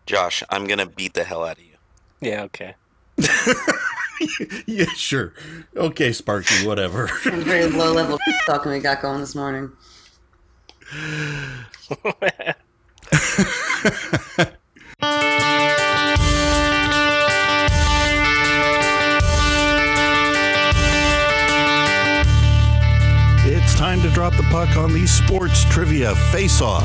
Josh, I'm going to beat the hell out of you. Yeah, okay. Yeah, sure. Okay, Sparky, whatever. Some very low-level talking we got going this morning. It's time to drop the puck on the Sports Trivia Face-Off.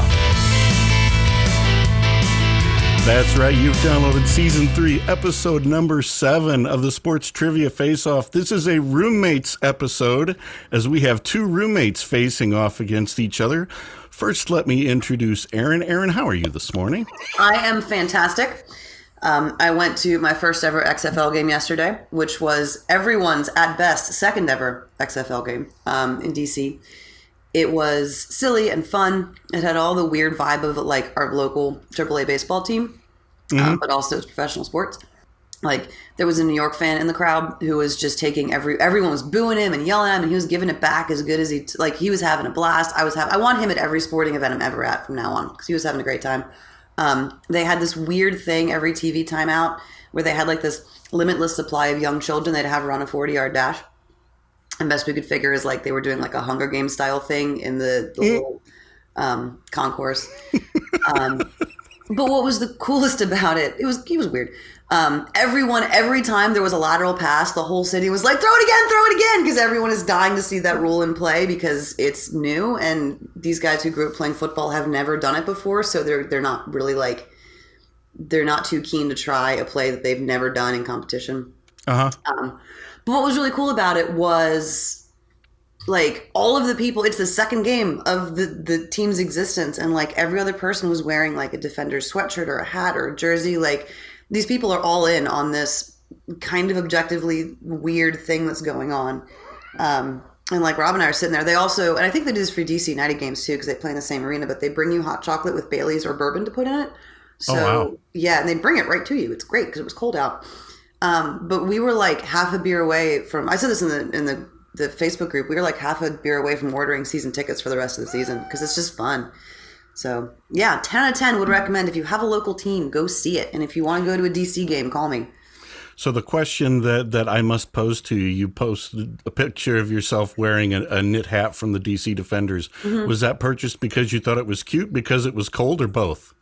That's right, you've downloaded Season 3, Episode number 7 of the Sports Trivia Face-Off. This is a roommates episode, as we have two roommates facing off against each other. First, let me introduce Aaron. Aaron, how are you this morning? I am fantastic. I went to my first ever XFL game yesterday, which was everyone's, at best, second ever XFL game in DC. It was silly and fun. It had all the weird vibe of like our local AAA baseball team, but also it's professional sports. Like there was a New York fan in the crowd who was just taking everyone was booing him and yelling at him, and he was giving it back as good as he was having a blast. I want him at every sporting event I'm ever at from now on because he was having a great time. They had this weird thing every TV timeout where they had like this limitless supply of young children they'd have run a 40-yard dash. And best we could figure is like they were doing like a Hunger Games style thing in the little concourse. But what was the coolest about it? He was weird. Every time there was a lateral pass, the whole city was like, throw it again, because everyone is dying to see that rule in play because it's new, and these guys who grew up playing football have never done it before, so they're not really like, they're not too keen to try a play that they've never done in competition. But what was really cool about it was like all of the people, it's the second game of the team's existence, and like every other person was wearing like a Defender's sweatshirt or a hat or a jersey. Like these people are all in on this kind of objectively weird thing that's going on. And like Rob and I are sitting there. They also, and I think they do this for DC United games too because they play in the same arena, but they bring you hot chocolate with Baileys or bourbon to put in it. So wow. Yeah, and they bring it right to you. It's great because it was cold out. But we were like half a beer away from, I said this in the Facebook group, we were like half a beer away from ordering season tickets for the rest of the season because it's just fun. So yeah, 10 out of 10 would recommend if you have a local team, go see it. And if you want to go to a DC game, call me. So the question that I must pose to you, you posted a picture of yourself wearing a knit hat from the DC Defenders. Mm-hmm. Was that purchased because you thought it was cute, because it was cold, or both?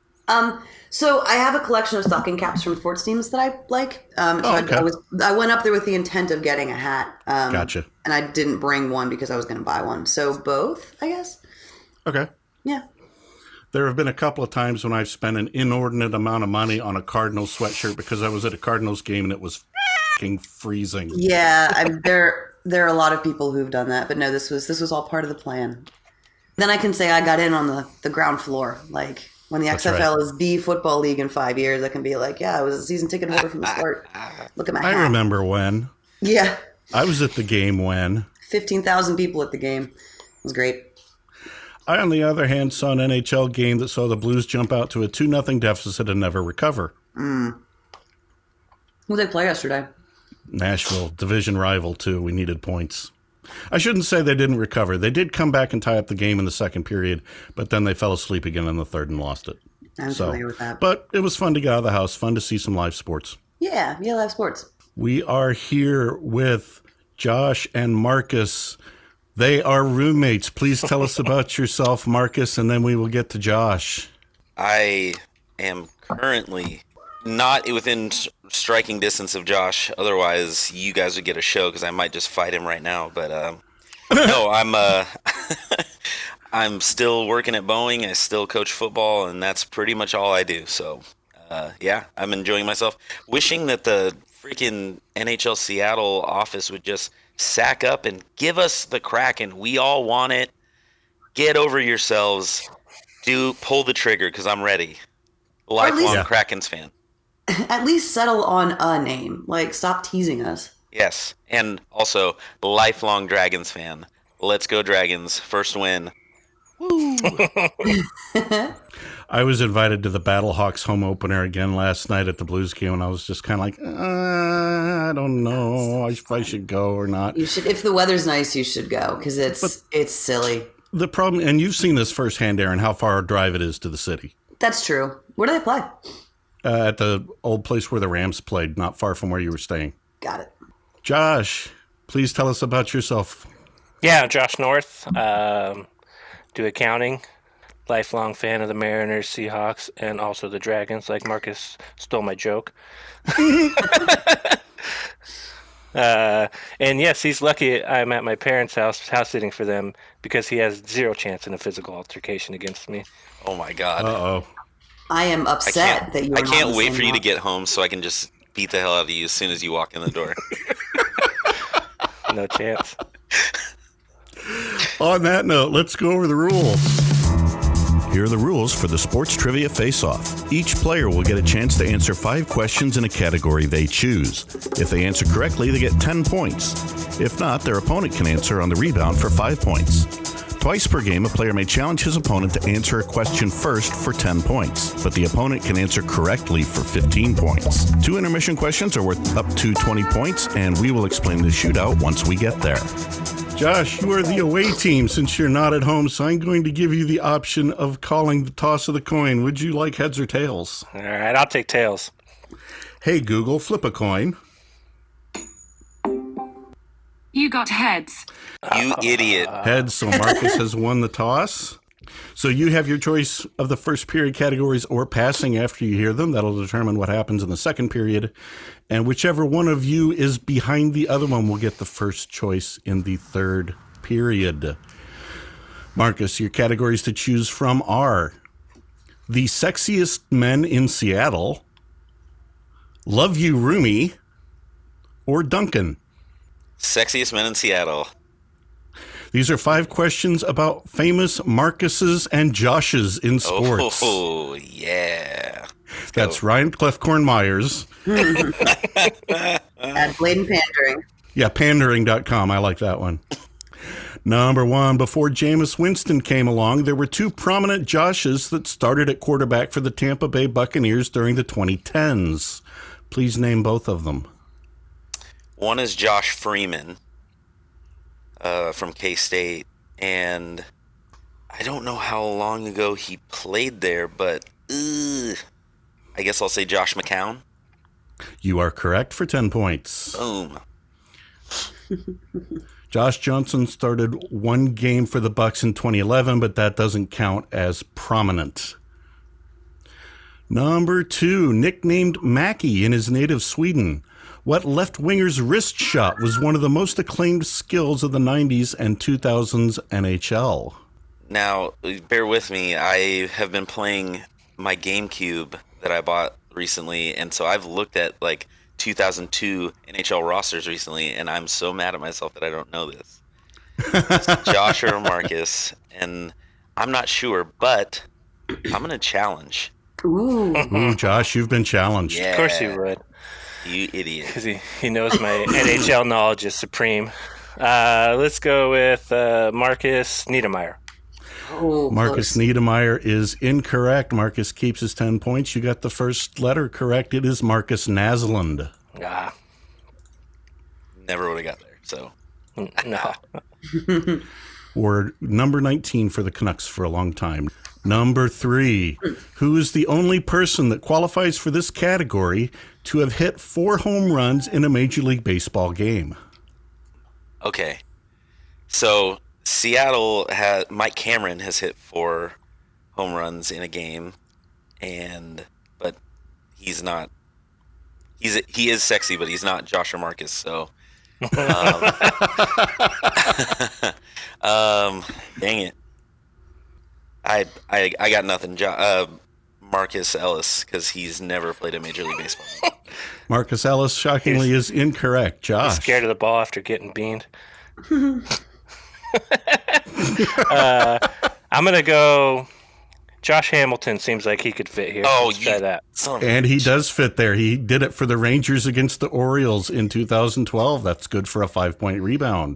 So I have a collection of stocking caps from sports teams that I like. Okay. I went up there with the intent of getting a hat. Gotcha. And I didn't bring one because I was going to buy one. So both, I guess. Okay. Yeah. There have been a couple of times when I've spent an inordinate amount of money on a Cardinals sweatshirt because I was at a Cardinals game and it was fucking freezing. Yeah, there are a lot of people who've done that, but no, this was all part of the plan. Then I can say I got in on the ground floor, like. When the XFL is the football league in 5 years, I can be like, yeah, I was a season ticket holder from the start. Look at my hat. I remember when. Yeah. I was at the game when. 15,000 people at the game. It was great. I, on the other hand, saw an NHL game that saw the Blues jump out to a 2-0 deficit and never recover. Who did they play yesterday? Nashville, division rival, too. We needed points. I shouldn't say they didn't recover. They did come back and tie up the game in the second period, but then they fell asleep again in the third and lost it. I'm familiar with that. But it was fun to get out of the house, fun to see some live sports. Yeah, live sports. We are here with Josh and Marcus. They are roommates. Please tell us about yourself, Marcus, and then we will get to Josh. I am currently not within striking distance of Josh. Otherwise, you guys would get a show because I might just fight him right now. But no, I'm still working at Boeing. I still coach football, and that's pretty much all I do. So, yeah, I'm enjoying myself. Wishing that the freaking NHL Seattle office would just sack up and give us the Kraken. We all want it. Get over yourselves. Pull the trigger because I'm ready. Lifelong Krakens fan. At least settle on a name. Like, stop teasing us. Yes. And also, lifelong Dragons fan. Let's go Dragons. First win. Woo. I was invited to the Battlehawks home opener again last night at the Blues game, and I was just kind of like, I don't know if I should go or not. You should. If the weather's nice, you should go, because it's silly. The problem, and you've seen this firsthand, Aaron, how far a drive it is to the city. That's true. Where do they play? At the old place where the Rams played, not far from where you were staying. Got it. Josh, please tell us about yourself. Yeah, Josh North. Do accounting. Lifelong fan of the Mariners, Seahawks, and also the Dragons. Like Marcus stole my joke. And yes, he's lucky I'm at my parents' house sitting for them because he has zero chance in a physical altercation against me. Oh my God. Uh-oh. I am upset that you. I can't wait for you to get home so I can just beat the hell out of you as soon as you walk in the door. No chance. On that note, let's go over the rules. Here are the rules for the Sports Trivia Face-Off. Each player will get a chance to answer 5 questions in a category they choose. If they answer correctly, they get 10 points. If not, their opponent can answer on the rebound for 5 points. Twice per game, a player may challenge his opponent to answer a question first for 10 points, but the opponent can answer correctly for 15 points. 2 intermission questions are worth up to 20 points, and we will explain the shootout once we get there. Josh, you are the away team since you're not at home, so I'm going to give you the option of calling the toss of the coin. Would you like heads or tails? All right, I'll take tails. Hey, Google, flip a coin. You got heads. You idiot. Heads, so Marcus has won the toss. So you have your choice of the first period categories or passing after you hear them. That'll determine what happens in the second period. And whichever one of you is behind the other one will get the first choice in the third period. Marcus, your categories to choose from are the sexiest men in Seattle, Love You Roomie, or Duncan. Sexiest men in Seattle. These are 5 questions about famous Marcuses and Joshes in sports. Oh, yeah. That's Ryan Clefcorn Myers. At Bladen Pandering. Yeah, pandering.com. I like that one. Number 1, before Jameis Winston came along, there were 2 prominent Joshes that started at quarterback for the Tampa Bay Buccaneers during the 2010s. Please name both of them. One is Josh Freeman from K-State, and I don't know how long ago he played there, but I guess I'll say Josh McCown. You are correct for 10 points. Boom. Josh Johnson started 1 game for the Bucs in 2011, but that doesn't count as prominent. Number 2, nicknamed Mackie in his native Sweden. What left-winger's wrist shot was one of the most acclaimed skills of the 90s and 2000s NHL? Now, bear with me. I have been playing my GameCube that I bought recently, and so I've looked at like 2002 NHL rosters recently, and I'm so mad at myself that I don't know this. It's Josh or Marcus, and I'm not sure, but I'm going to challenge. Ooh, Josh, you've been challenged. Yeah. Of course he would. You idiot. Because he knows my NHL knowledge is supreme. Let's go with Marcus Niedermeyer. Oh, Marcus close. Niedermeyer is incorrect. Marcus keeps his 10 points. You got the first letter correct. It is Marcus Naslund. Ah, Never would have got there, so. no. Or number 19 for the Canucks for a long time. Number 3, who is the only person that qualifies for this category to have hit 4 home runs in a Major League Baseball game? Okay. So Seattle Mike Cameron has hit 4 home runs in a game, but he's not. He is sexy, but he's not Josh or Marcus. So, dang it. I got nothing. Marcus Ellis, because he's never played a Major League Baseball game. Marcus Ellis, shockingly, is incorrect. Josh. He's scared of the ball after getting beamed. I'm going to go Josh Hamilton. Seems like he could fit here. Oh, Let's try that. And he does fit there. He did it for the Rangers against the Orioles in 2012. That's good for a 5-point rebound.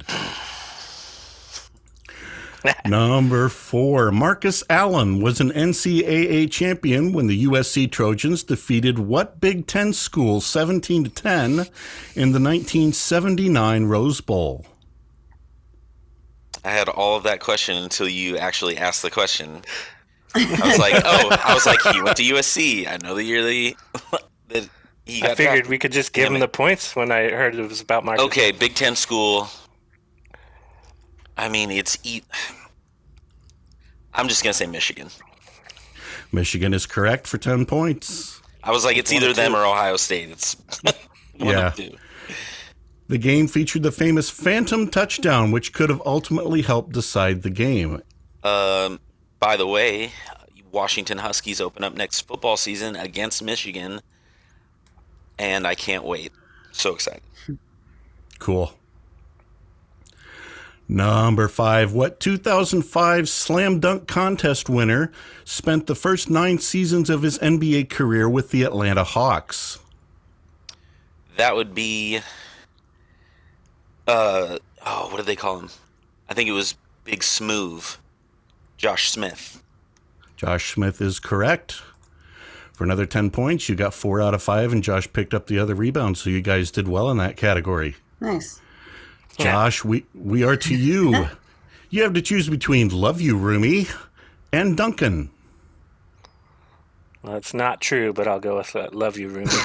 Number 4, Marcus Allen was an NCAA champion when the USC Trojans defeated what Big Ten school 17-10 in the 1979 Rose Bowl? I had all of that question until you actually asked the question. I was like, he went to USC. I know the year that he got I figured drafted. we could just give him the points when I heard it was about Marcus. Okay, Big Ten school. I mean, I'm just gonna say Michigan. Michigan is correct for 10 points. I was like, it's either them or Ohio State. It's one of the two. The game featured the famous phantom touchdown, which could have ultimately helped decide the game. By the way, Washington Huskies open up next football season against Michigan, and I can't wait. So excited. Cool. Number 5. What 2005 Slam Dunk Contest winner spent the first 9 seasons of his NBA career with the Atlanta Hawks? That would be, what did they call him? I think it was Big Smooth, Josh Smith. Josh Smith is correct. For another 10 points, you got 4 out of 5, and Josh picked up the other rebound, so you guys did well in that category. Nice. Josh, we are to you. You have to choose between Love You, Roomie, and Duncan. Well, it's not true, but I'll go with Love You, Rooney.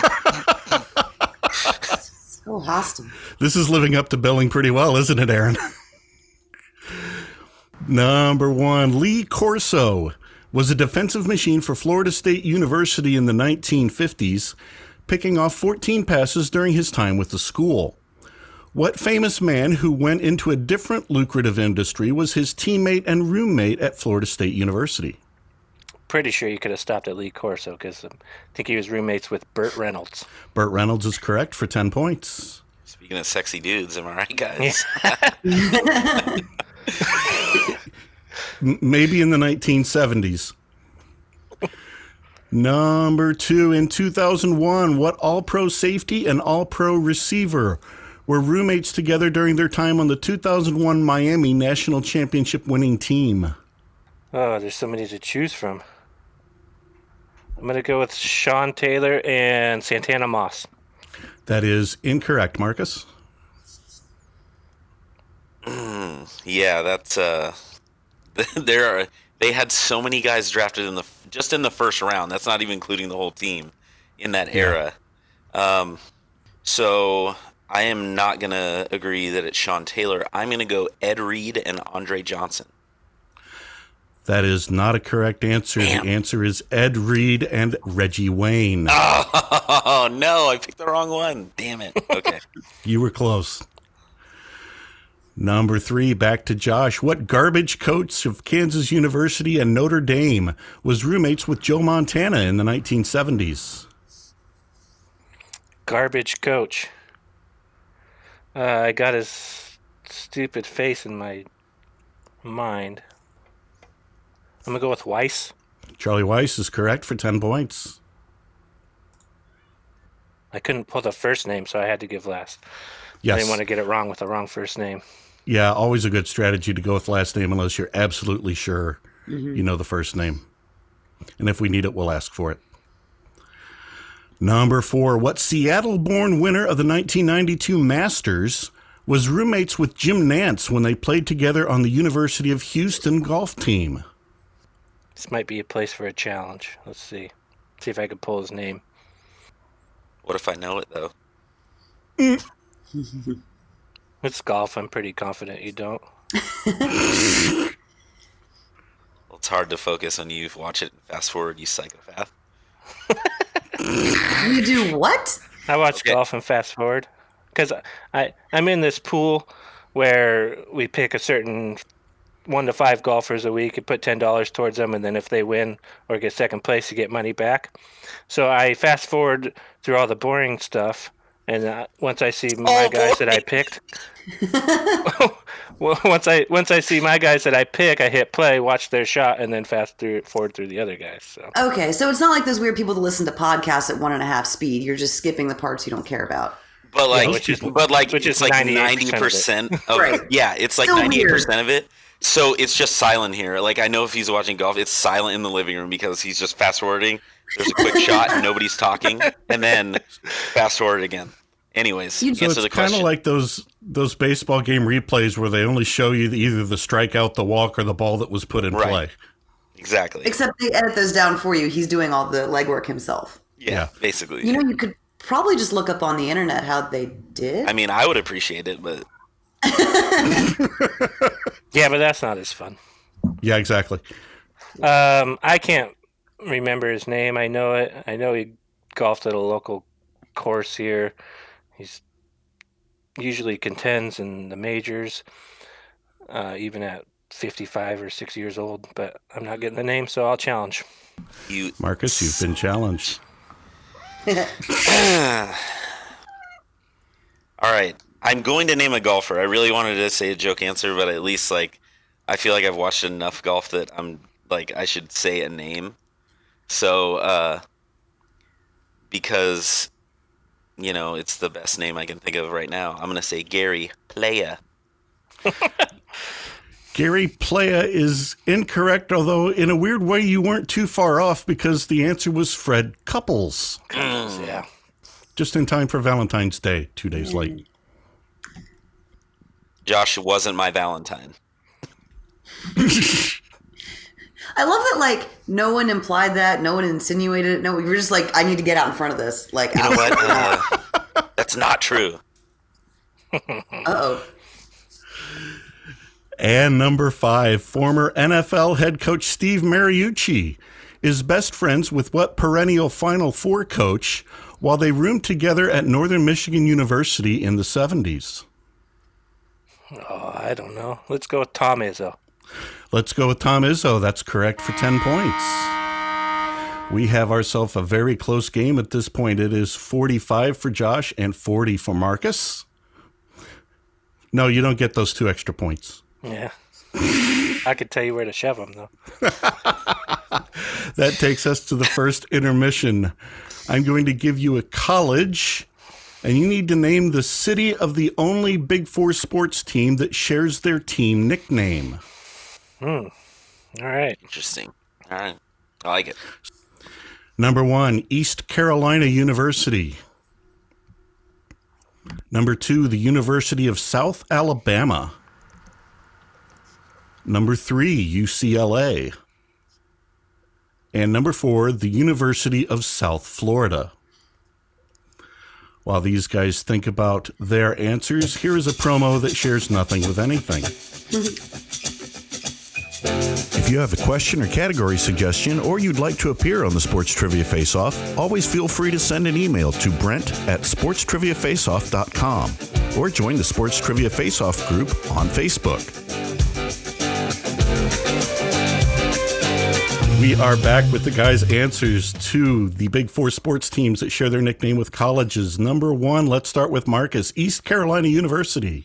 So hostile. This is living up to billing pretty well, isn't it, Aaron? Number 1, Lee Corso was a defensive machine for Florida State University in the 1950s, picking off 14 passes during his time with the school. What famous man who went into a different lucrative industry was his teammate and roommate at Florida State University? Pretty sure you could have stopped at Lee Corso because I think he was roommates with Burt Reynolds. Burt Reynolds is correct for 10 points. Speaking of sexy dudes, am I right, guys? Maybe in the 1970s. Number 2, in 2001, what all-pro safety and all-pro receiver were roommates together during their time on the 2001 Miami National Championship winning team? Oh, there's so many to choose from. I'm going to go with Sean Taylor and Santana Moss. That is incorrect, Marcus. Yeah, that's they had so many guys drafted in the first round. That's not even including the whole team in that era. So I am not going to agree that it's Sean Taylor. I'm going to go Ed Reed and Andre Johnson. That is not a correct answer. Damn. The answer is Ed Reed and Reggie Wayne. Oh, no, I picked the wrong one. Damn it. Okay. You were close. Number 3, back to Josh. What garbage coach of Kansas University and Notre Dame was roommates with Joe Montana in the 1970s? Garbage coach. I got his stupid face in my mind. I'm going to go with Weiss. Charlie Weiss is correct for 10 points. I couldn't pull the first name, so I had to give last. Yes. I didn't want to get it wrong with the wrong first name. Yeah, always a good strategy to go with last name unless you're absolutely sure you know the first name. And if we need it, we'll ask for it. Number 4, what Seattle-born winner of the 1992 Masters was roommates with Jim Nantz when they played together on the University of Houston golf team? This might be a place for a challenge. Let's see. See if I can pull his name. What if I know it, though? It's golf. I'm pretty confident you don't. Well, it's hard to focus on you. Watch it and fast forward, you psychopath. You do what? I watch golf and fast forward because I'm in this pool where we pick a certain 1 to 5 golfers a week and put $10 towards them, and then if they win or get second place, you get money back. So I fast forward through all the boring stuff, and once I see my guys that I picked, once I see my guys that I pick, I hit play, watch their shot, and then forward through the other guys. So. Okay, so it's not like those weird people that listen to podcasts at 1.5 speed. You're just skipping the parts you don't care about. But like, which is it's like 90% of Right. Yeah, it's like Still 98% of it. So it's just silent here. Like, I know if he's watching golf, it's silent in the living room because he's just fast forwarding. There's a quick shot and nobody's talking, and then fast forward again. Anyways, So answer it's the kind question. of like those baseball game replays where they only show you either the strikeout, the walk, or the ball that was put in Right. play. Exactly. Except they edit those down for you. He's doing all the legwork himself. Yeah, basically. You know, you could probably just look up on the internet how they did. I mean, I would appreciate it, but Yeah, but that's not as fun. Yeah, exactly. I can't remember his name. I know it. I know he golfed at a local course here. He's usually contends in the majors, even at 55 or 60 years old. But I'm not getting the name, so I'll challenge. Marcus, you've been challenged. All right. I'm going to name a golfer. I really wanted to say a joke answer, but at least I feel like I've watched enough golf that I'm I should say a name. So because it's the best name I can think of right now, I'm going to say Gary Playa. Gary Playa is incorrect, although in a weird way you weren't too far off because the answer was Fred Couples. Yeah. Just in time for Valentine's Day, 2 days late. Josh wasn't my Valentine. I love that, no one implied that. No one insinuated it. No, we were just I need to get out in front of this. You know what? That's not true. Uh-oh. And number 5, former NFL head coach Steve Mariucci is best friends with what perennial Final Four coach while they roomed together at Northern Michigan University in the 70s? Oh, I don't know. Let's go with Tom Izzo. Let's go with Tom Izzo. That's correct for 10 points. We have ourselves a very close game at this point. It is 45 for Josh and 40 for Marcus. No, you don't get those 2 extra points. Yeah. I could tell you where to shove them, though. That takes us to the first intermission. I'm going to give you a college, and you need to name the city of the only Big Four sports team that shares their team nickname. All right. Interesting. All right. I like it. Number 1, East Carolina University. Number 2, the University of South Alabama. Number 3, UCLA. And number 4, the University of South Florida. While these guys think about their answers, here is a promo that shares nothing with anything. If you have a question or category suggestion, or you'd like to appear on the Sports Trivia Face-Off, always feel free to send an email to brent@sportstriviafaceoff.com or join the Sports Trivia Face-Off group on Facebook. We are back with the guys' answers to the Big Four sports teams that share their nickname with colleges. Number 1, let's start with Marcus. East Carolina University.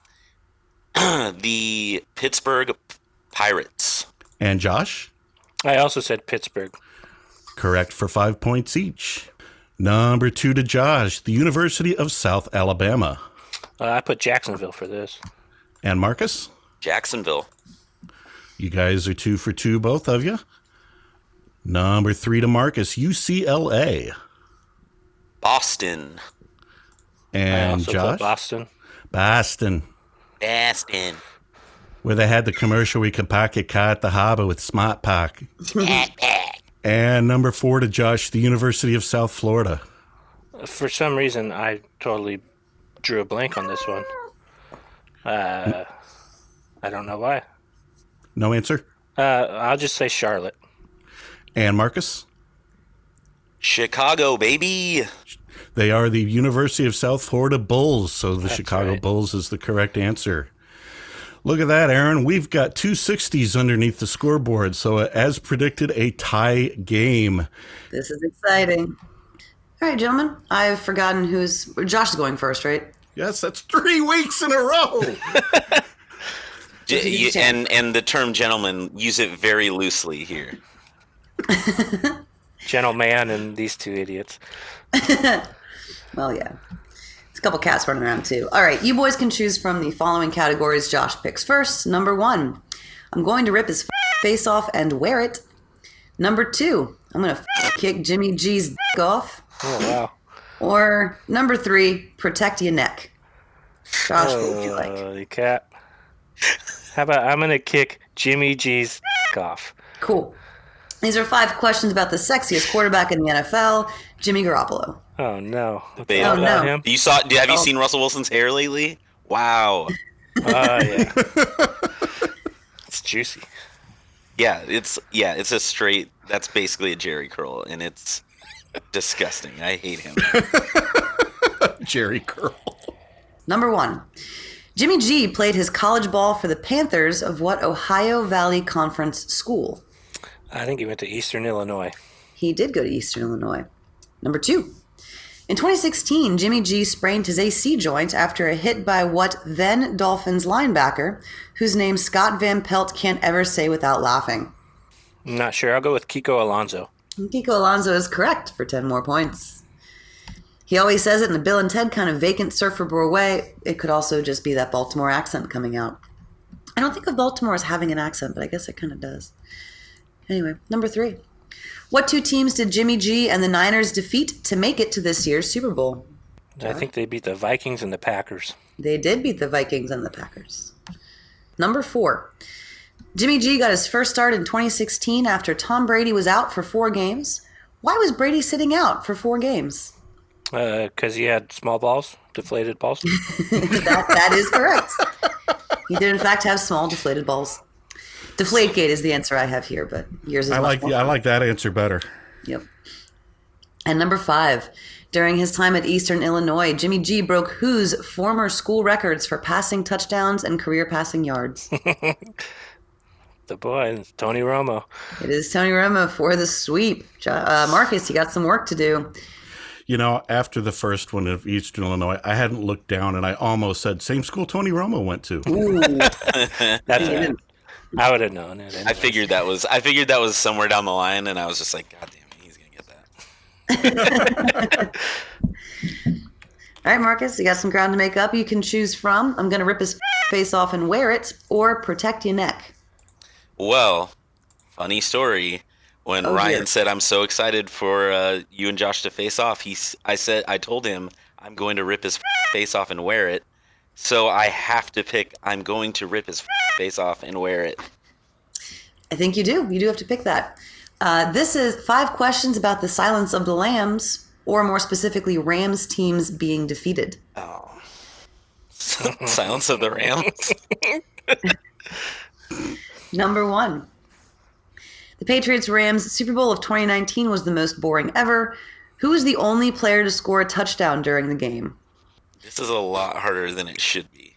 The Pittsburgh Pirates. And Josh? I also said Pittsburgh. Correct for 5 points each. Number 2 to Josh, the University of South Alabama. I put Jacksonville for this. And Marcus? Jacksonville. You guys are 2 for 2, both of you. Number 3 to Marcus, UCLA. Boston. I And also Josh? put Boston. Boston. Boston. Where they had the commercial we could park your car at the harbor with Smart Park. And number 4 to Josh, the University of South Florida. For some reason, I totally drew a blank on this one. I don't know why. No answer? I'll just say Charlotte. And Marcus? Chicago, baby. They are the University of South Florida Bulls, so the That's Chicago right. Bulls is the correct answer. Look at that, Aaron. We've got 2 60s underneath the scoreboard, so as predicted, a tie game. This is exciting. All right, gentlemen. I've forgotten Josh is going first, right? Yes, that's 3 weeks in a row. And the term gentleman, use it very loosely here. Gentleman and these 2 idiots. Well, yeah. There's a couple cats running around, too. All right, you boys can choose from the following categories. Josh picks first. Number 1, I'm going to rip his face off and wear it. Number 2, I'm going to kick Jimmy G's dick off. Oh, wow. Or number 3, protect your neck. Josh, what would you like? The cat. How about I'm going to kick Jimmy G's dick off. Cool. These are 5 questions about the sexiest quarterback in the NFL, Jimmy Garoppolo. Oh no! Debate. Oh, no. Him? Have you seen Russell Wilson's hair lately? Wow. Yeah. It's juicy. Yeah, it's a straight. That's basically a Jerry curl, and it's disgusting. I hate him. Jerry Curl. Number 1. Jimmy G played his college ball for the Panthers of what Ohio Valley Conference school? I think he went to Eastern Illinois. He did go to Eastern Illinois. Number 2. In 2016, Jimmy G sprained his AC joint after a hit by what then Dolphins linebacker, whose name Scott Van Pelt can't ever say without laughing? I'm not sure. I'll go with Kiko Alonso. Kiko Alonso is correct for 10 more points. He always says it in a Bill and Ted kind of vacant surfer bro way. It could also just be that Baltimore accent coming out. I don't think of Baltimore as having an accent, but I guess it kind of does. Anyway, number 3. What 2 teams did Jimmy G and the Niners defeat to make it to this year's Super Bowl? I think they beat the Vikings and the Packers. They did beat the Vikings and the Packers. Number 4. Jimmy G got his first start in 2016 after Tom Brady was out for 4 games. Why was Brady sitting out for 4 games? Because he had small balls, deflated balls. That is correct. He did, in fact, have small deflated balls. Deflategate is the answer I have here, but yours is I like that answer better. Yep. And number 5. During his time at Eastern Illinois, Jimmy G broke whose former school records for passing touchdowns and career passing yards? The boy, Tony Romo. It is Tony Romo for the sweep. Marcus, you got some work to do. You know, after the first one of Eastern Illinois, I hadn't looked down and I almost said, same school Tony Romo went to. Ooh. That's it. I would have known it. I figured that was somewhere down the line, and I was just like, God damn it, he's gonna get that. All right, Marcus, you got some ground to make up. You can choose from I'm going to rip his face off and wear it, or protect your neck. Well, funny story. When Ryan said, I'm so excited for you and Josh to face off, I told him I'm going to rip his face off and wear it. So I have to pick, I'm going to rip his face off and wear it. I think you do. You do have to pick that. This is 5 questions about the Silence of the Lambs, or more specifically, Rams teams being defeated. Oh. Silence of the Rams? Number 1. The Patriots-Rams Super Bowl of 2019 was the most boring ever. Who was the only player to score a touchdown during the game? This is a lot harder than it should be.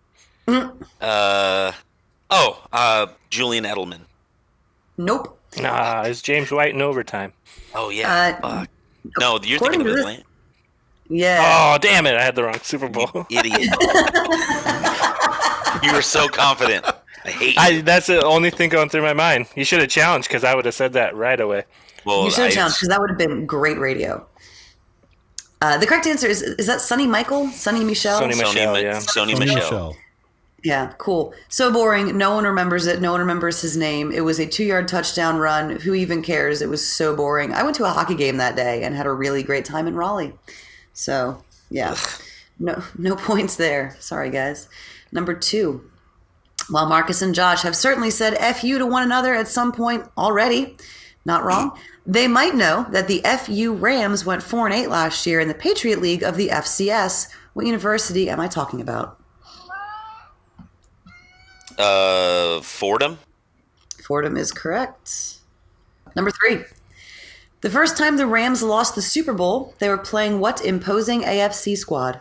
Julian Edelman. Nope. Nah, it's James White in overtime. Oh, yeah. Fuck. No, you're thinking of Atlanta. Yeah. Oh, damn it. I had the wrong Super Bowl. Idiot. You were so confident. I hate you. That's the only thing going through my mind. You should have challenged because I would have said that right away. Well, You should have challenged because that would have been great radio. The correct answer is that Sonny Michel? Sonny Michel? Sonny Michel, yeah. Sony Michel. Yeah, cool. So boring. No one remembers it. No one remembers his name. It was a 2-yard touchdown run. Who even cares? It was so boring. I went to a hockey game that day and had a really great time in Raleigh. So, yeah. No points there. Sorry, guys. Number 2. While Marcus and Josh have certainly said F you to one another at some point already, not wrong, they might know that the FU Rams went 4-8 last year in the Patriot League of the FCS. What university am I talking about? Fordham? Fordham is correct. Number 3. The first time the Rams lost the Super Bowl, they were playing what imposing AFC squad?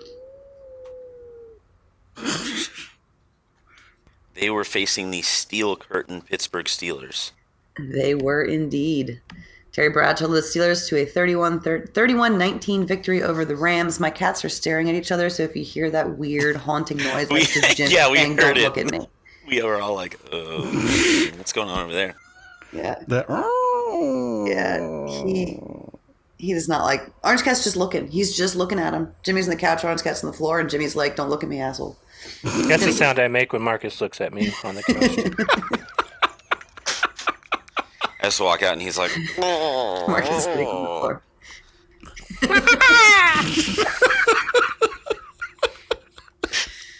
They were facing the steel curtain Pittsburgh Steelers. They were indeed. Terry Bradshaw led the Steelers to a 31-19 victory over the Rams. My cats are staring at each other, so if you hear that weird haunting noise, that's just Jim saying, heard don't it. look at me. We were all like, oh, what's going on over there? Yeah. He does not like... Orange Cat's just looking. He's just looking at him. Jimmy's on the couch, Orange Cat's on the floor, and Jimmy's like, don't look at me, asshole. That's the sound I make when Marcus looks at me on the couch. I just walk out and he's like, Marcus is sitting on the floor.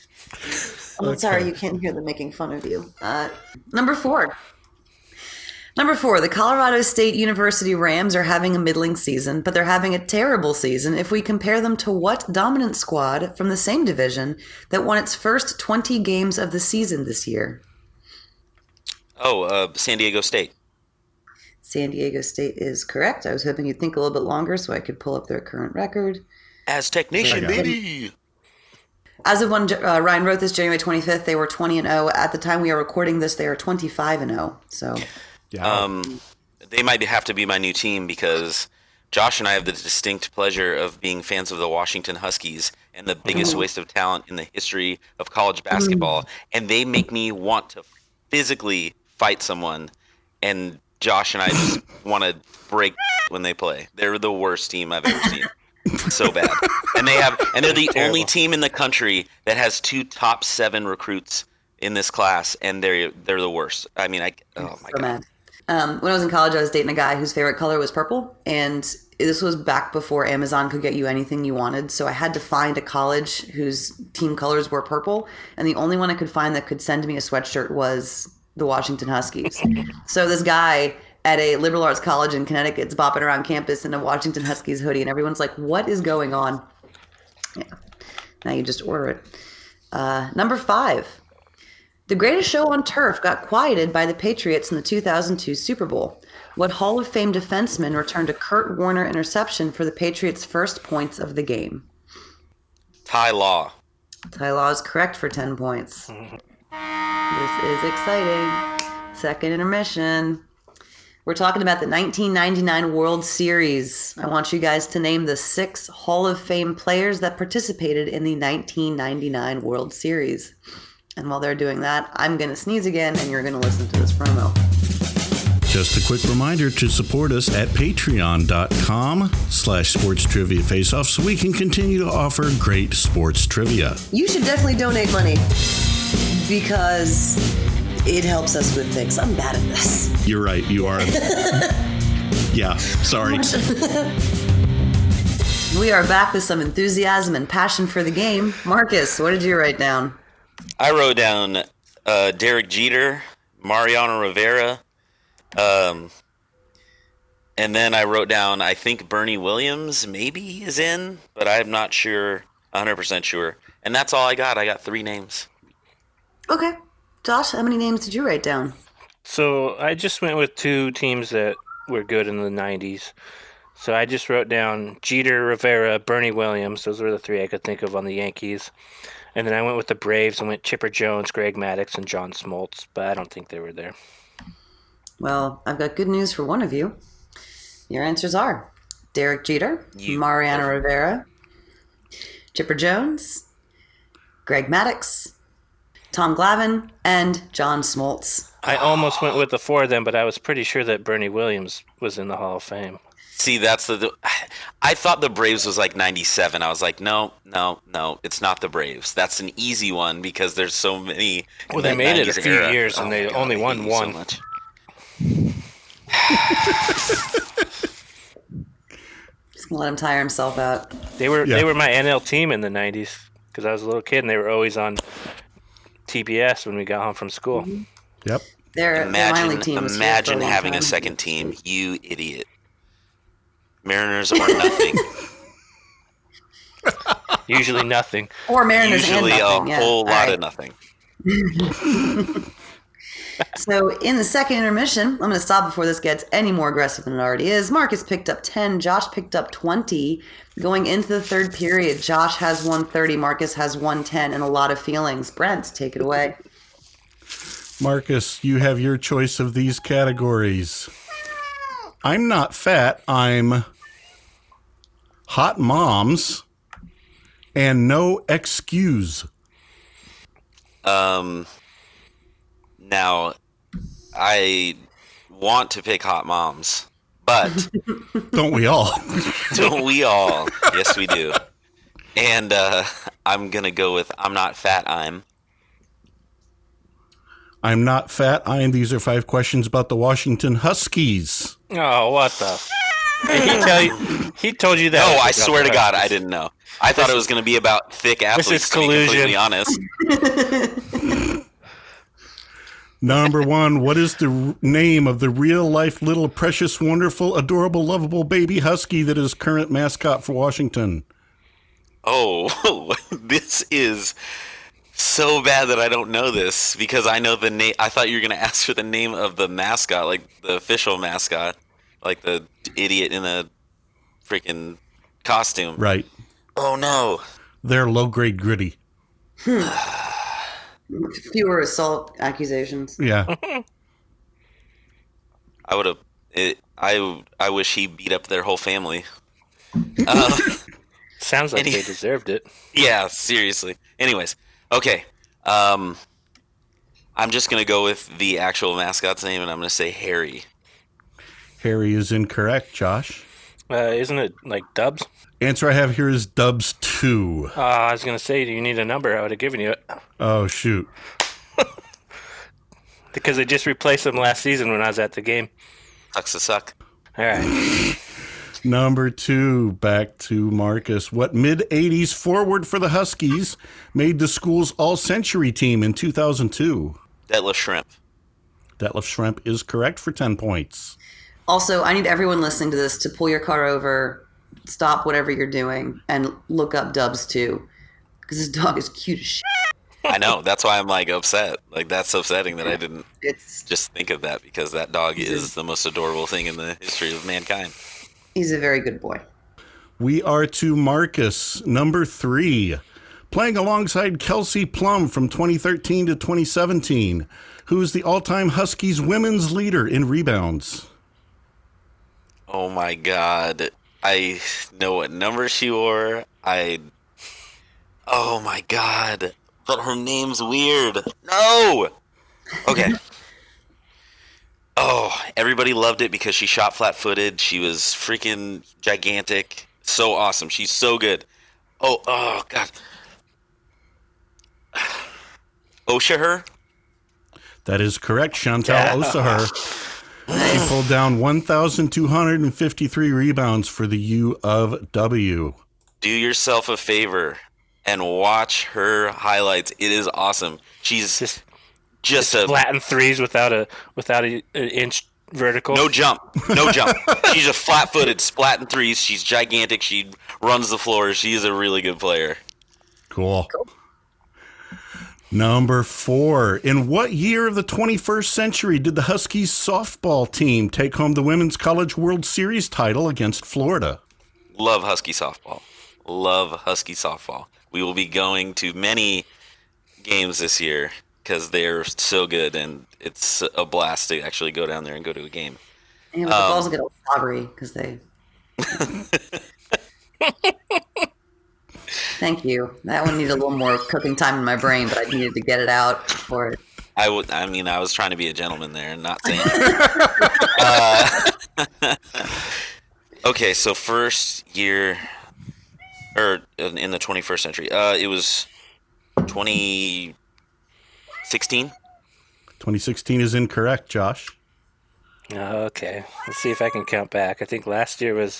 Oh, sorry, you can't hear them making fun of you. Number 4. Number 4, the Colorado State University Rams are having a middling season, but they're having a terrible season if we compare them to what dominant squad from the same division that won its first 20 games of the season this year? San Diego State. San Diego State is correct. I was hoping you'd think a little bit longer so I could pull up their current record. Aztec Nation, baby! As of when Ryan wrote this, January 25th, they were 20-0. At the time we are recording this, they are 25-0. So, they might have to be my new team because Josh and I have the distinct pleasure of being fans of the Washington Huskies and the biggest waste of talent in the history of college basketball. And they make me want to physically fight someone. And Josh and I just want to break when they play. They're the worst team I've ever seen. So bad. And they're the only team in the country that has 2 top 7 recruits in this class, and they're the worst. I mean, oh my God. Mad. When I was in college, I was dating a guy whose favorite color was purple, and this was back before Amazon could get you anything you wanted. So I had to find a college whose team colors were purple, and the only one I could find that could send me a sweatshirt was the Washington Huskies. So this guy at a liberal arts college in Connecticut is bopping around campus in a Washington Huskies hoodie, and everyone's like, what is going on? Yeah. Now you just order it. Number 5. The greatest show on turf got quieted by the Patriots in the 2002 Super Bowl. What Hall of Fame defenseman returned a Kurt Warner interception for the Patriots' first points of the game? Ty Law. Ty Law is correct for 10 points. This is exciting. Second intermission. We're talking about the 1999 World Series. I want you guys to name the 6 Hall of Fame players that participated in the 1999 World Series. And while they're doing that, I'm going to sneeze again, and you're going to listen to this promo. Just a quick reminder to support us at patreon.com/sportstriviafaceoff so we can continue to offer great sports trivia. You should definitely donate money because it helps us with things. I'm bad at this. You're right. You are. Yeah. Sorry. We are back with some enthusiasm and passion for the game. Marcus, what did you write down? I wrote down Derek Jeter, Mariano Rivera, and then I wrote down, I think Bernie Williams maybe is in, but I'm not sure, 100% sure. And that's all I got. I got 3 names. Okay. Josh, how many names did you write down? So I just went with 2 teams that were good in the 90s. So I just wrote down Jeter, Rivera, Bernie Williams. Those were the 3 I could think of on the Yankees. And then I went with the Braves and went Chipper Jones, Greg Maddux, and John Smoltz. But I don't think they were there. Well, I've got good news for one of you. Your answers are Derek Jeter, Mariano Rivera, Chipper Jones, Greg Maddux, Tom Glavine, and John Smoltz. I almost went with the 4 of them, but I was pretty sure that Bernie Williams was in the Hall of Fame. See, that's I thought the Braves was like 97. I was like, no, it's not the Braves. That's an easy one because there's so many. Well, they made it a few years and they only won 1. So much. Just gonna let him tire himself out. They were my NL team in the 90s because I was a little kid and they were always on TBS when we got home from school. Yep. Imagine having a second team, you idiot. Mariners are nothing. Usually nothing. Or Mariners Usually and nothing. a whole lot of nothing. So in the second intermission, I'm going to stop before this gets any more aggressive than it already is. Marcus picked up 10. Josh picked up 20. Going into the third period, Josh has 130. Marcus has 110 and a lot of feelings. Brent, take it away. Marcus, you have your choice of these categories. I'm not fat. I'm hot moms and no excuse. Now, I want to pick hot moms, but don't we all? Don't we all? Yes, we do. And I'm gonna go with I'm not fat. I'm not fat. These are 5 questions about the Washington Huskies. Oh, what the? He told you that. No, I swear to God, I didn't know. I thought it was going to be about thick athletes. This is to be collusion. completely honest. Number 1, what is the name of the real-life little precious, wonderful, adorable, lovable baby husky that is current mascot for Washington? Oh, this is so bad that I don't know this because I know the name. I thought you were going to ask for the name of the mascot, like the official mascot, like the idiot in a freaking costume. Right. Oh, no. They're low-grade gritty. Fewer assault accusations. Yeah. I would have. I wish he beat up their whole family. Sounds like they deserved it. Yeah, seriously. Anyways, okay. I'm just gonna go with the actual mascot's name, and I'm gonna say Harry. Harry is incorrect, Josh. Isn't it like Dubs? Answer I have here is Dubs 2. I was going to say, do you need a number? I would have given you it. Oh, shoot. Because they just replaced him last season when I was at the game. Sucks to suck. All right. Number 2, back to Marcus. What mid-'80s forward for the Huskies made the school's all-century team in 2002? Detlef Shrimp. Detlef Schrempf is correct for 10 points. Also, I need everyone listening to this to pull your car over, stop whatever you're doing, and look up Dubs 2. Because this dog is cute as shit. I know. That's why I'm like upset. Like that's upsetting that I didn't just think of that because that dog is the most adorable thing in the history of mankind. He's a very good boy. We are to Marcus, number 3. Playing alongside Kelsey Plum from 2013 to 2017, who is the all-time Huskies women's leader in rebounds. Oh my God. I know what number she wore. Oh my God. But her name's weird. No! Okay. Oh, everybody loved it because she shot flat-footed. She was freaking gigantic. So awesome. She's so good. Oh God. Oshaher? That is correct, Chantal Osahar. She pulled down 1,253 rebounds for the U of W. Do yourself a favor and watch her highlights. It is awesome. She's just a flatten threes without an inch vertical. No jump. She's a flat-footed splatting threes. She's gigantic. She runs the floor. She's a really good player. Cool. Number 4. In what year of the 21st century did the Huskies softball team take home the Women's College World Series title against Florida? Love Husky softball. We will be going to many games this year because they're so good, and it's a blast to actually go down there and go to a game. Yeah, but the balls get all slobbery because they... Thank you. That one needed a little more cooking time in my brain, but I needed to get it out for it. I was trying to be a gentleman there and not saying okay, so first year, or in the 21st century, it was 2016. 2016 is incorrect, Josh. Okay, let's see if I can count back. I think last year was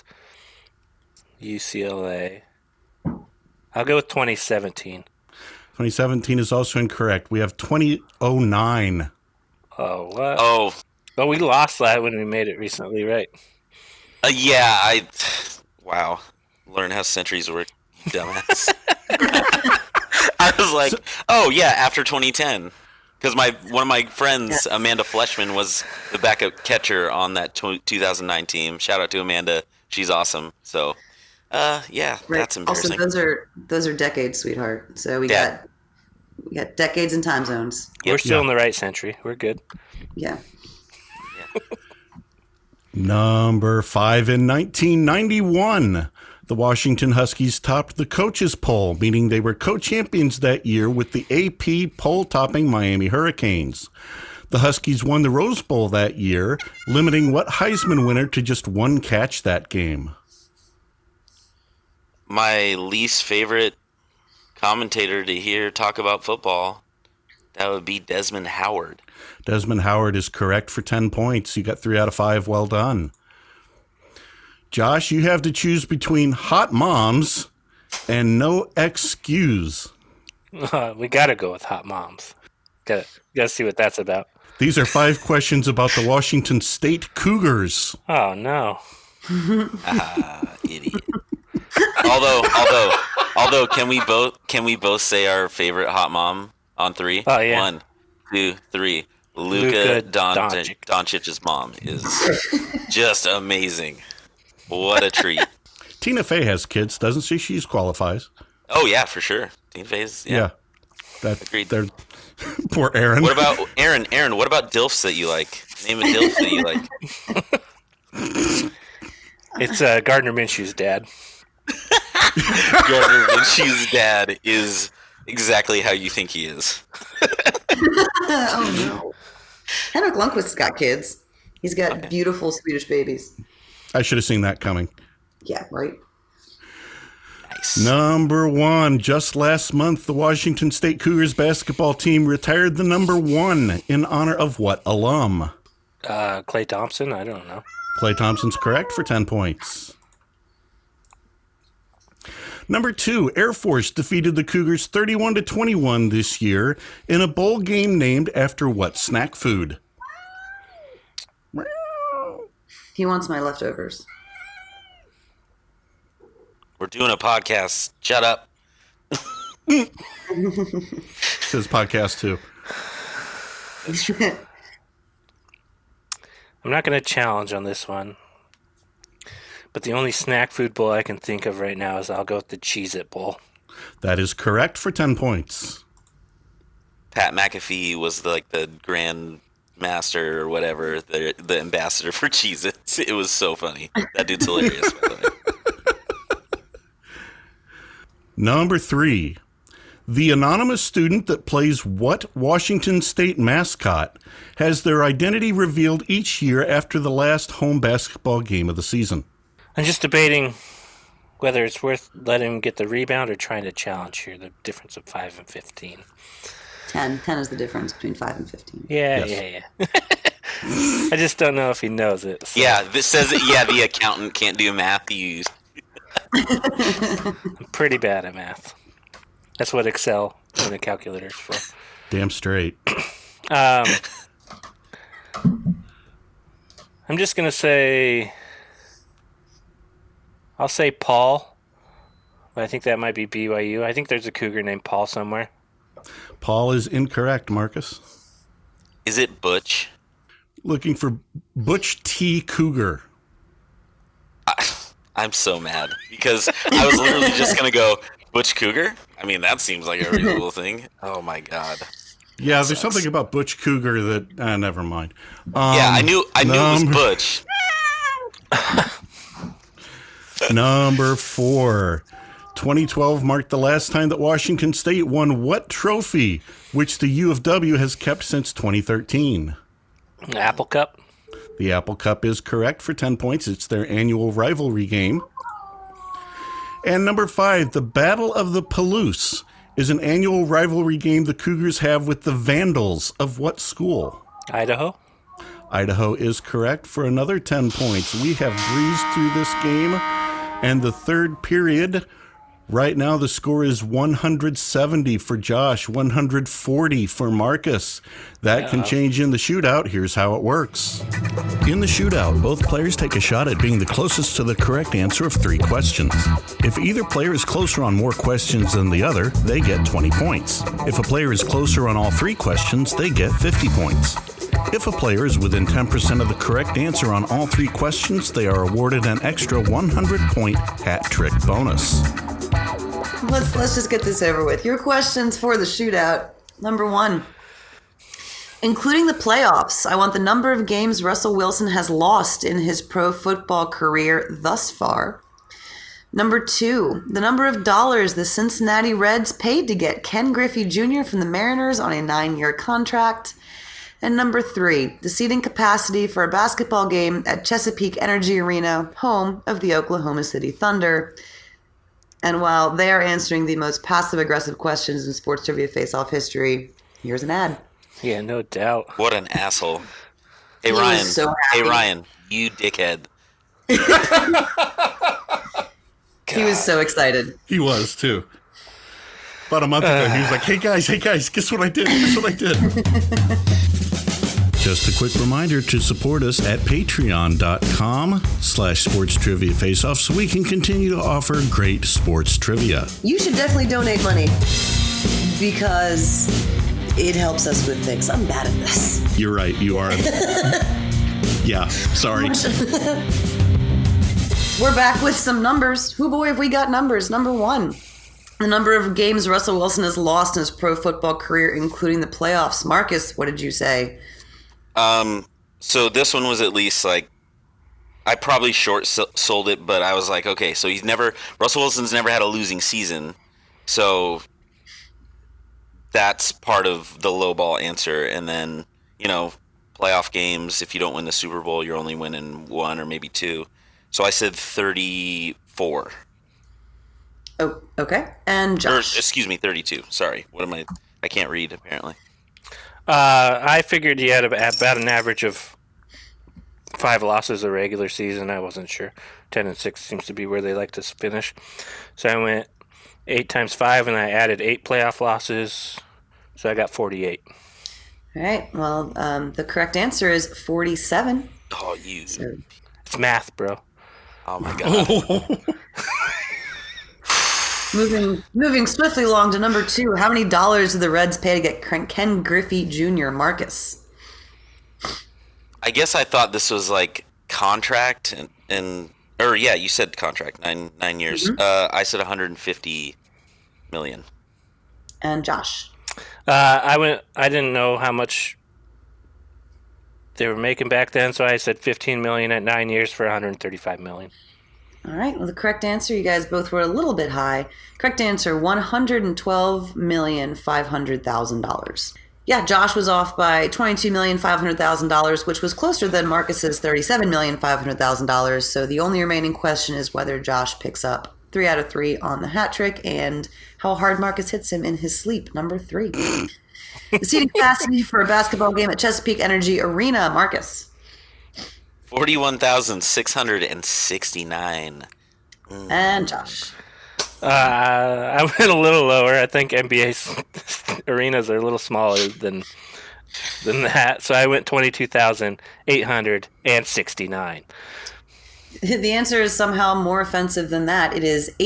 UCLA. I'll go with 2017. 2017 is also incorrect. We have 2009. Oh, what? Oh, we lost that when we made it recently, right? yeah. Wow. Learn how centuries work, you dumbass. I was like, oh yeah, after 2010, because one of my friends, Amanda Fleshman, was the backup catcher on that 2009 team. Shout out to Amanda. She's awesome. So. Yeah, Right. that's embarrassing. Also, those are decades, sweetheart. So we got decades and time zones. We're still in the right century. We're good. Yeah. Number 5, in 1991, the Washington Huskies topped the coaches poll, meaning they were co-champions that year with the AP poll-topping Miami Hurricanes. The Huskies won the Rose Bowl that year, limiting what Heisman winner to just one catch that game? My least favorite commentator to hear talk about football, that would be Desmond Howard. Desmond Howard is correct for 10 points. You got 3 out of 5. Well done. Josh, you have to choose between Hot Moms and No Excuse. We got to go with Hot Moms. Gotta see what that's about. These are 5 questions about the Washington State Cougars. Oh no. Idiot. Although, can we both say our favorite hot mom on 3? Oh, yeah. 1, 2, 3. Luka Luka Doncic. Doncic's mom is just amazing. What a treat. Tina Fey has kids, doesn't she? She qualifies. Oh yeah, for sure. Tina Fey's Yeah. Agreed. They're poor Aaron. What about Aaron? Aaron, what about DILFs that you like? Name a DILF that you like. It's Gardner Minshew's dad. Gardner Minshew's dad is exactly how you think he is. Oh no. Henrik Lundqvist's got kids. He's got beautiful Swedish babies. I should have seen that coming. Yeah, right? Nice. Number 1. Just last month, the Washington State Cougars basketball team retired the number 1 in honor of what alum? Klay Thompson? I don't know. Klay Thompson's correct for 10 points. Number 2, Air Force defeated the Cougars 31-21 this year in a bowl game named after what snack food? He wants my leftovers. We're doing a podcast. Shut up. Says podcast too. I'm not going to challenge on this one. But the only snack food bowl I can think of right now is I'll go with the Cheez-It Bowl. That is correct for 10 points. Pat McAfee was the grand master or whatever, the ambassador for Cheez-Its. It was so funny. That dude's hilarious, by the way. Number 3. The anonymous student that plays what Washington State mascot has their identity revealed each year after the last home basketball game of the season? I'm just debating whether it's worth letting him get the rebound or trying to challenge here, the difference of 5 and 15. 10 is the difference between 5 and 15. Yeah. I just don't know if he knows it. So. Yeah, this says that, the accountant can't do math. I'm pretty bad at math. That's what Excel and the calculator is for. Damn straight. I'm just going to say... I'll say Paul. But I think that might be BYU. I think there's a Cougar named Paul somewhere. Paul is incorrect, Marcus. Is it Butch? Looking for Butch T. Cougar. I'm so mad because I was literally just going to go, Butch Cougar? I mean, that seems like a reasonable thing. Oh, my God. Yeah, there's something about Butch Cougar that... never mind. I knew it was Butch. Number 4. 2012 marked the last time that Washington State won what trophy, which the U of W has kept since 2013? Apple Cup. The Apple Cup is correct for 10 points. It's their annual rivalry game. And number 5, the Battle of the Palouse is an annual rivalry game the Cougars have with the Vandals of what school? Idaho. Idaho is correct for another 10 points. We have breezed through this game. And the third period, right now the score is 170 for Josh, 140 for Marcus. That can change in the shootout. Here's how it works. In the shootout, both players take a shot at being the closest to the correct answer of 3 questions. If either player is closer on more questions than the other, they get 20 points. If a player is closer on all 3 questions, they get 50 points. If a player is within 10% of the correct answer on all 3 questions, they are awarded an extra 100-point hat trick bonus. Let's just get this over with. Your questions for the shootout. Number 1. Including the playoffs, I want the number of games Russell Wilson has lost in his pro football career thus far. Number 2, the number of dollars the Cincinnati Reds paid to get Ken Griffey Jr. from the Mariners on a 9-year contract. And number 3, the seating capacity for a basketball game at Chesapeake Energy Arena, home of the Oklahoma City Thunder. And while they are answering the most passive-aggressive questions in sports trivia face-off history, here's an ad. Yeah, no doubt. What an asshole. Hey, He was Ryan. so Hey, happy. Ryan, you dickhead. He was so excited. He was, too. About a month ago, he was like, hey guys, guess what I did? Just a quick reminder to support us at patreon.com/sports trivia faceoff so we can continue to offer great sports trivia. You should definitely donate money because it helps us with things. I'm bad at this. You're right, you are. Yeah, sorry. We're back with some numbers. Who boy have we got numbers? Number 1. The number of games Russell Wilson has lost in his pro football career, including the playoffs. Marcus, what did you say? So this one was at least like, I probably short sold it, but I was like, okay, so Russell Wilson's never had a losing season. So that's part of the lowball answer. And then, playoff games, if you don't win the Super Bowl, you're only winning 1 or maybe 2. So I said 34. Oh, okay. And Josh. Or, excuse me, 32. Sorry. I can't read, apparently. I figured he had about an average of 5 losses a regular season. I wasn't sure. 10-6 seems to be where they like to finish. So I went 8 times 5, and I added 8 playoff losses. So I got 48. All right. Well, the correct answer is 47. Oh, you. So, It's math, bro. Oh, my God. moving swiftly along to number 2. How many dollars did the Reds pay to get Ken Griffey Jr., Marcus? I guess I thought this was like contract or yeah, you said contract, 9 years. Mm-hmm. I said 150 million. And Josh. I didn't know how much they were making back then, so I said 15 million at 9 years for 135 million. All right. Well, the correct answer, you guys both were a little bit high. Correct answer, $112,500,000. Yeah, Josh was off by $22,500,000, which was closer than Marcus's $37,500,000. So the only remaining question is whether Josh picks up 3 out of 3 on the hat trick and how hard Marcus hits him in his sleep. Number 3. The seating capacity for a basketball game at Chesapeake Energy Arena, Marcus. 41,669. And Josh. I went a little lower. I think NBA arenas are a little smaller than that, so I went 22,869. The answer is somehow more offensive than that. It is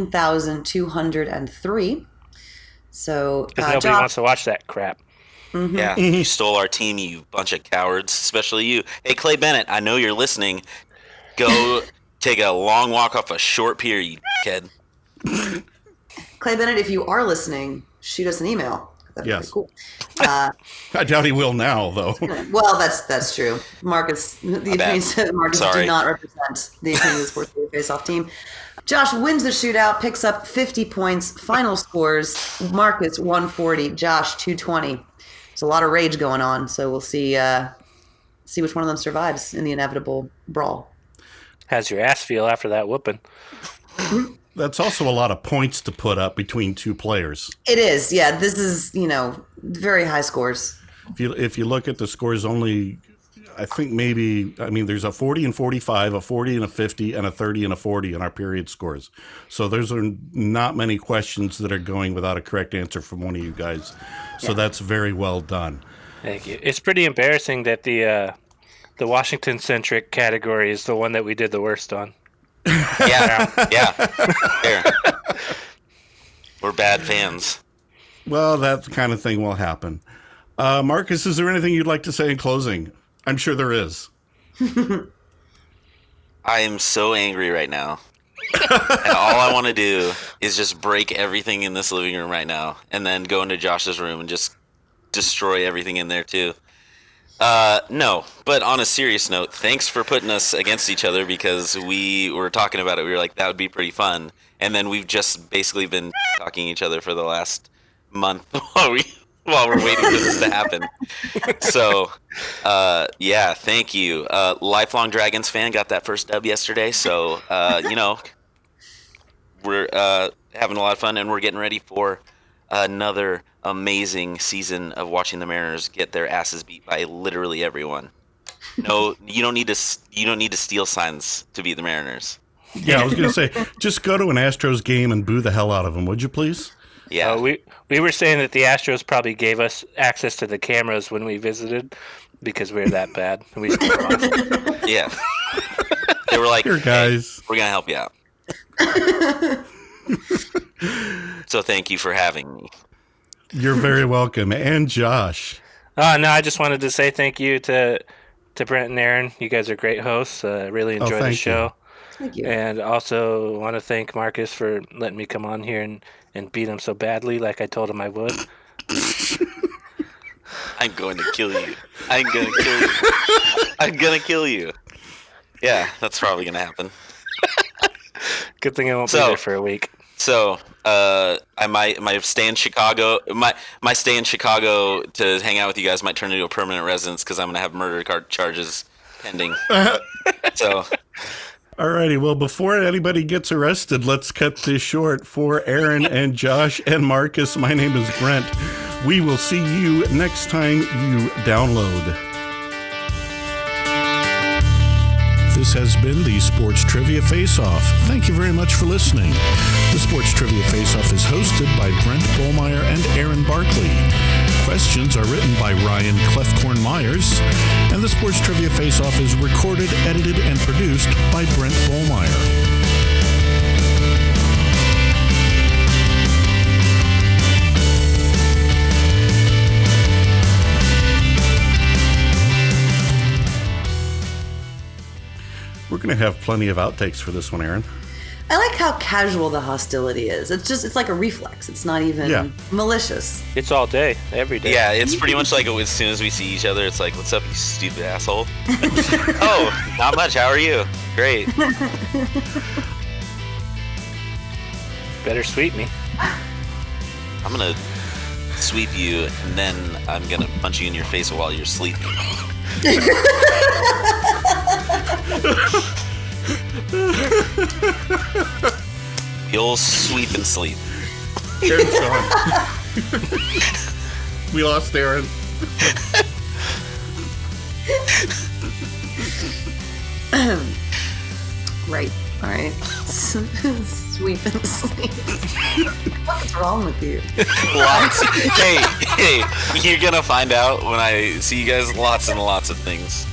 18,203. So, Because nobody Josh, wants to watch that crap. Yeah, you stole our team, you bunch of cowards, especially you. Hey, Clay Bennett, I know you're listening. Go take a long walk off a short pier, you kid. Clay Bennett, if you are listening, shoot us an email. That'd be Yes. pretty cool. I doubt he will now, though. Well, that's true. Marcus, the opinions of Marcus do not represent the opinions of the Sports Trivia Face-Off team. Josh wins the shootout, picks up 50 points. Final scores: Marcus 140, Josh 220. There's a lot of rage going on, so we'll see which one of them survives in the inevitable brawl. How's your ass feel after that whooping? That's also a lot of points to put up between two players. It is, yeah. This is, very high scores. If you look at the scores, only I think there's a 40 and 45, a 40 and a 50, and a 30 and a 40 in our period scores. So there's not many questions that are going without a correct answer from one of you guys. So That's very well done. Thank you. It's pretty embarrassing that the Washington-centric category is the one that we did the worst on. Yeah. Here. We're bad fans. Well, that kind of thing will happen. Marcus, is there anything you'd like to say in closing? I'm sure there is. I am so angry right now. And all I want to do is just break everything in this living room right now and then go into Josh's room and just destroy everything in there too. No, but on a serious note, thanks for putting us against each other because we were talking about it. We were like, that would be pretty fun. And then we've just basically been talking each other for the last month while we're waiting for this to happen. So, thank you. Lifelong Dragons fan, got that first dub yesterday. So, we're having a lot of fun and we're getting ready for another amazing season of watching the Mariners get their asses beat by literally everyone. No, you don't need to steal signs to beat the Mariners. Yeah, I was going to say, just go to an Astros game and boo the hell out of them, would you please? Yeah. We were saying that the Astros probably gave us access to the cameras when we visited because we were that bad. And we still lost. Yeah. They were like, Here, guys. "Hey, we're gonna help you out." So thank you for having me. You're very welcome. And Josh. No, I just wanted to say thank you to Brent and Aaron. You guys are great hosts. Really enjoy the thank show. Thank you. And also want to thank Marcus for letting me come on here and beat him so badly like I told him I would. I'm going to kill you. I'm gonna kill you. I'm gonna kill you. Yeah, that's probably gonna happen. Good thing I won't be there for a week. So, I might my stay in Chicago. My stay in Chicago to hang out with you guys might turn into a permanent residence because I'm gonna have murder charges pending. So, Alrighty, well, before anybody gets arrested, let's cut this short. For Aaron and Josh and Marcus, my name is Brent. We will see you next time you download. This has been the Sports Trivia Face-Off. Thank you very much for listening. The Sports Trivia Face-Off is hosted by Brent Bollmeyer and Aaron Barkley. Questions are written by Ryan Clefcorn Myers, and the Sports Trivia Face-Off is recorded, edited, and produced by Brent Bollmeyer. We're going to have plenty of outtakes for this one, Aaron. I like how casual the hostility is. It's like a reflex. It's not even malicious. It's all day, every day. yeah, it's pretty much like as soon as we see each other, it's like, "What's up, you stupid asshole?" Oh, not much. How are you? Great. Better sweep me. I'm gonna sweep you, and then I'm gonna punch you in your face while you're sleeping. You'll sweep and sleep. Aaron's gone. We lost Aaron. Right. All right. Sweep and sleep. What's wrong with you? Lots. Hey, you're gonna find out when I see you guys. Lots and lots of things.